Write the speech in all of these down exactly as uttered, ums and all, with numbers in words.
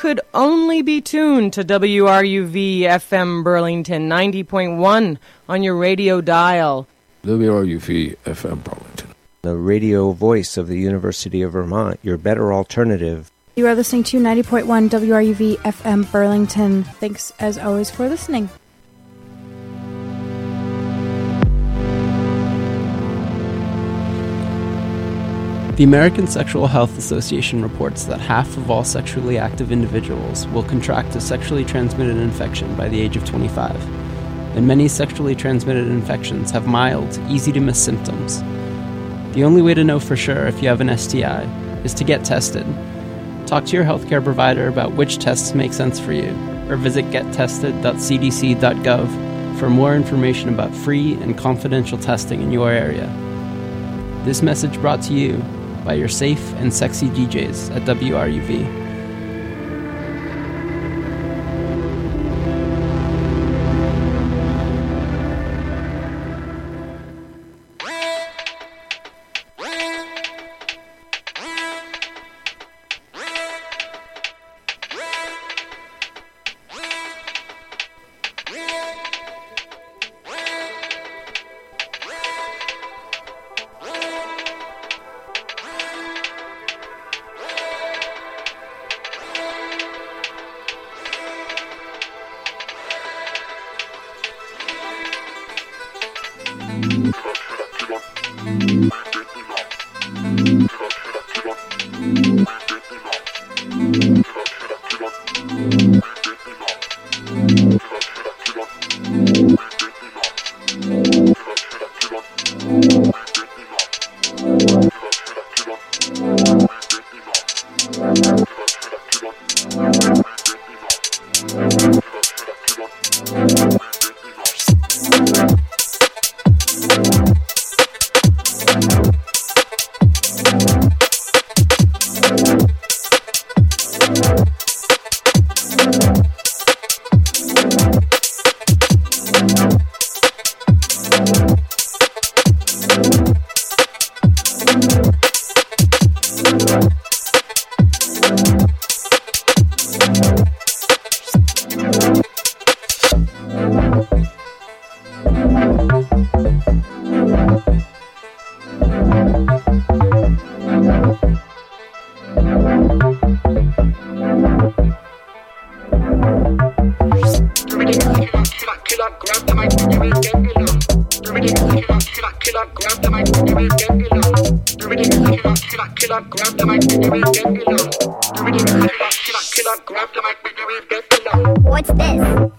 could only be tuned to W R U V F M Burlington ninety point one on your radio dial. W R U V F M Burlington, the radio voice of the University of Vermont, your better alternative. You are listening to ninety point one W R U V F M Burlington. Thanks, as always, for listening. The American Sexual Health Association reports that half of all sexually active individuals will contract a sexually transmitted infection by the age of twenty-five, and many sexually transmitted infections have mild, easy-to-miss symptoms. The only way to know for sure if you have an S T I is to get tested. Talk to your healthcare provider about which tests make sense for you, or visit get tested dot c d c dot gov for more information about free and confidential testing in your area. This message brought to you by your safe and sexy D Js at W R U V. What's this?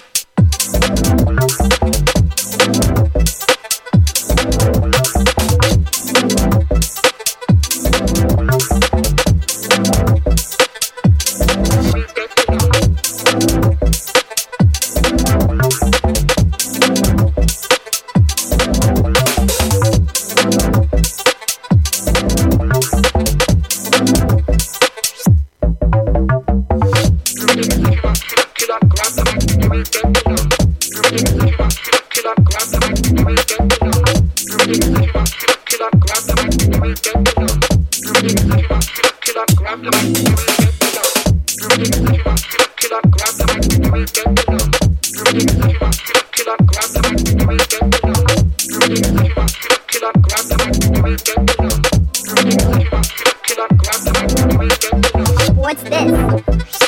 What's this?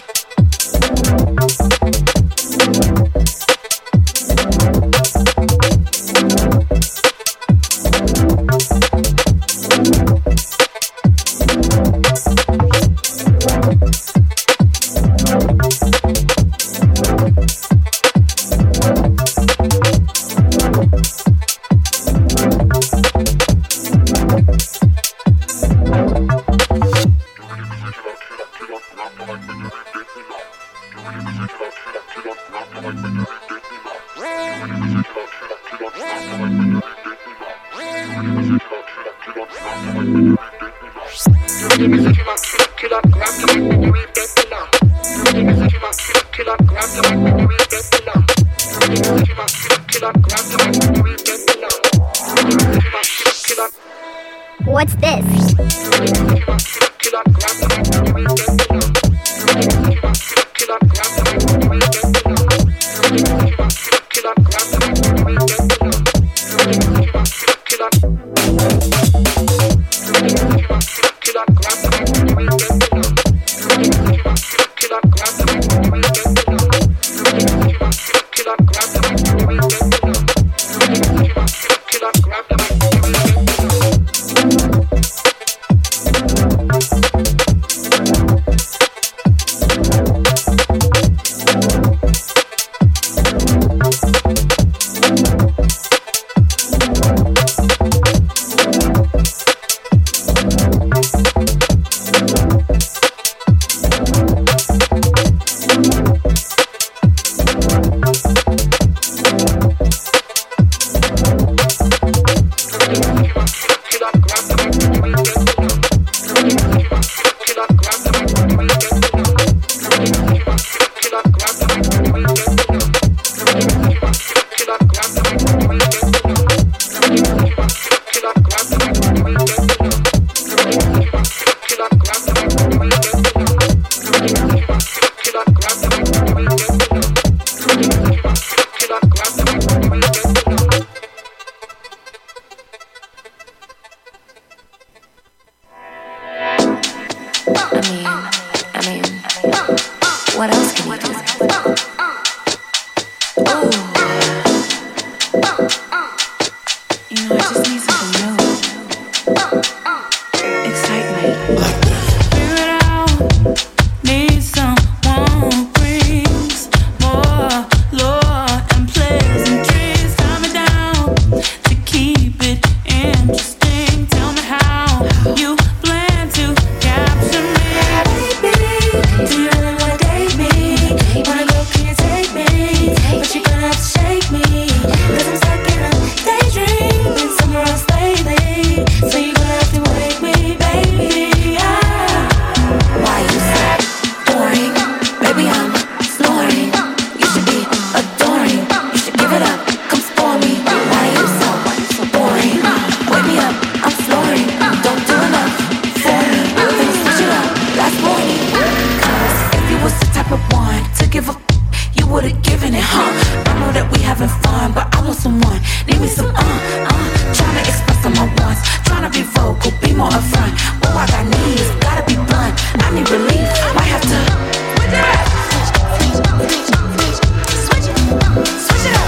What's this? Cause I'm stuck in a daydream in somewhere else lately. So you gonna have to wake me, baby. Ah. Why you so boring? Baby, I'm snoring. You should be adoring. You should give it up, come spoil me. Why you so boring? Wake me up, I'm snoring. Don't do enough for me. Then switch it up last morning. Cause if you was the type of one to give up, you would've given it, huh? I know that we having fun, but I want someone. Need me some, uh, uh trying to express on my wants. Trying to be vocal, be more upfront. Oh, I got needs, gotta be blunt. I need relief, might have to switch it up. Switch it, switch it up.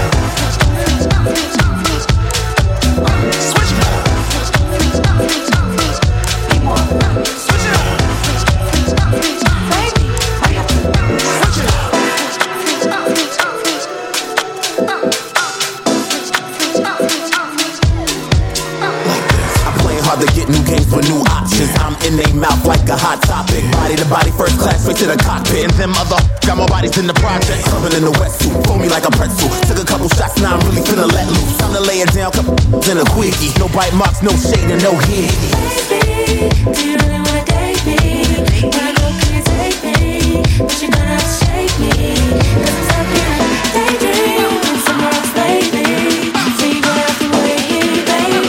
Switch it up. Be more upfront. Switch it up. Baby, might have to switch it up. Hard to get new games for new options. I'm in they mouth like a hot topic. Body to body, first class, straight to the cockpit. And them other got my bodies in the project. Clubbing in the wetsuit, pull me like a pretzel. Took a couple shots, now I'm really finna let loose. Time to lay it down, couple in a quickie. No bite marks, no shade, and no hit. Baby, do you really wanna date me? Wanna go, can you take me? But you're gonna have to shake me. Cause I'm stuck in a daydream in somewhere else lately. So you're gonna have to wait me, baby.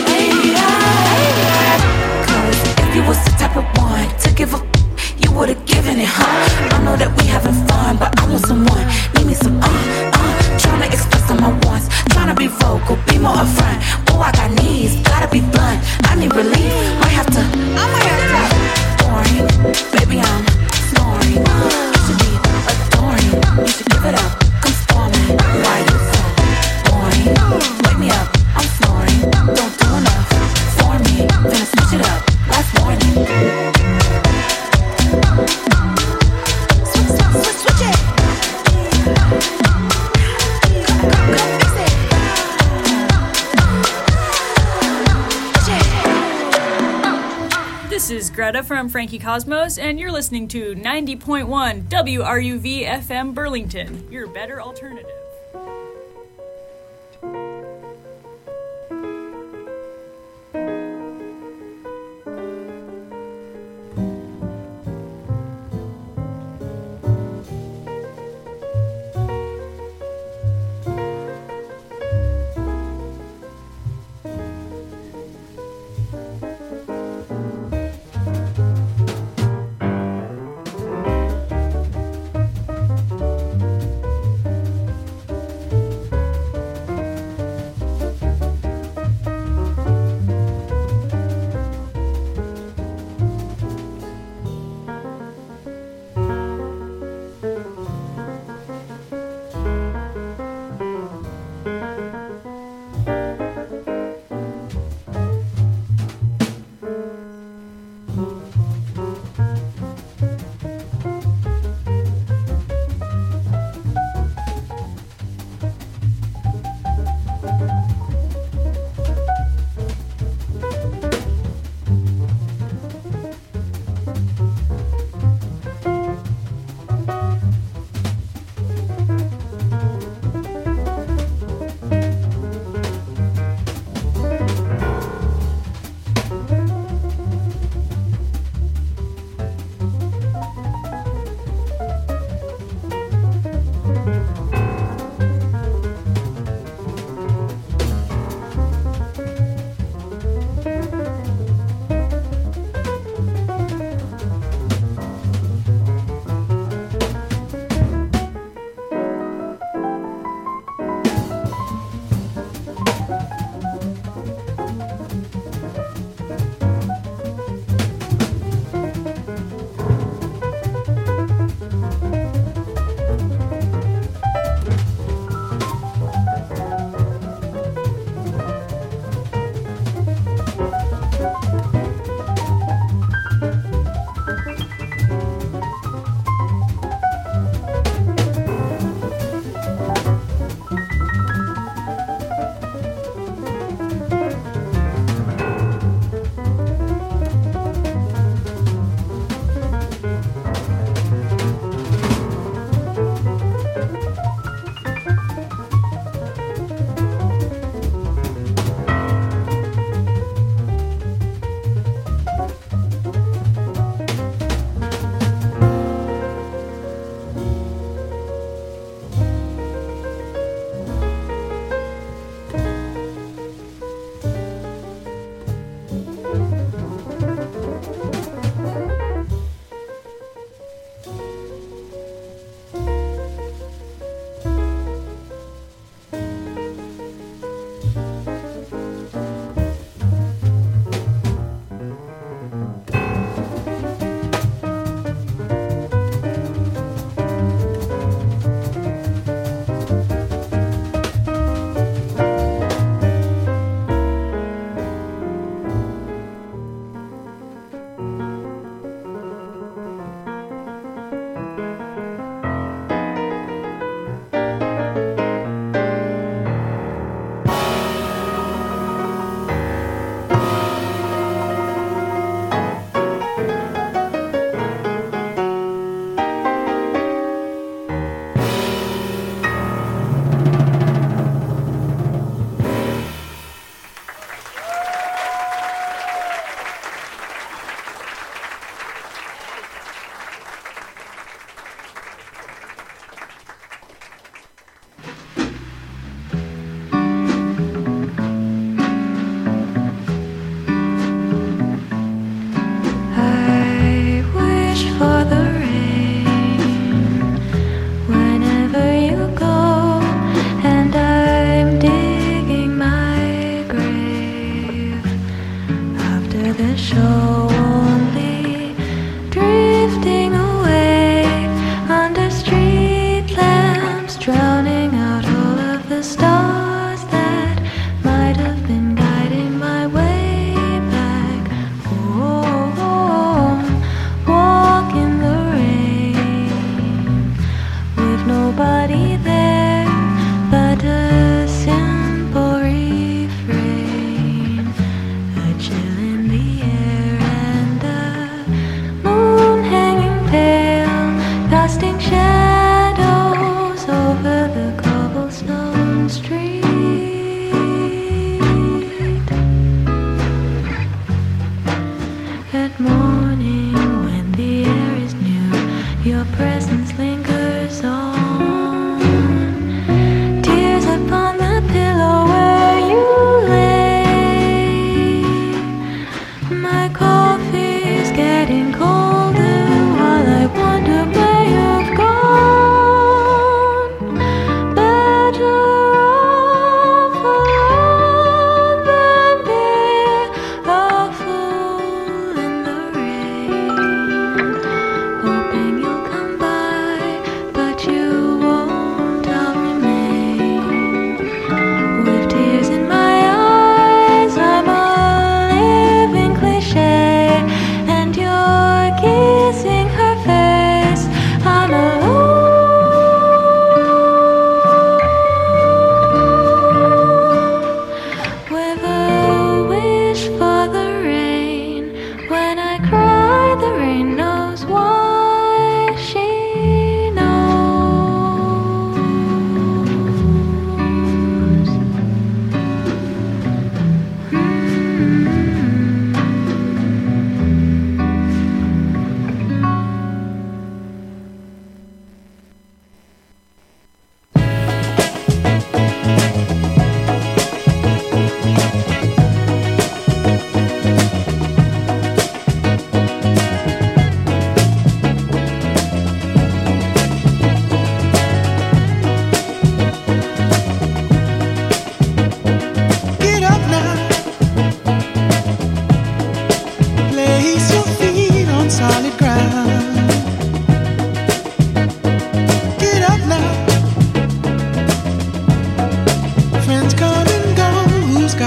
You was the type of one to give up, you would've given it, huh? I know that we having fun, but I want someone. Need me some, uh, uh trying to express on my wants. Trying to be vocal, be more upfront. Oh, I got needs, gotta be blunt. I need relief, might have to, I might have to. Boring, baby, I'm snoring. You should be adoring. You should give it up, come storming. Why you so boring? Wake me up, I'm snoring. Don't do enough for me, finna switch it up. Last morning. Switch, switch, switch, switch it. Go, go, go, fix it. This is Greta from Frankie Cosmos, and you're listening to ninety point one W R U V F M Burlington, your better alternative.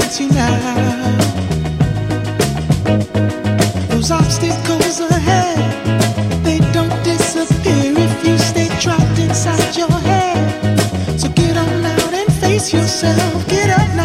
you now. Those obstacles ahead, they don't disappear if you stay trapped inside your head. So get on out and face yourself. Get up now.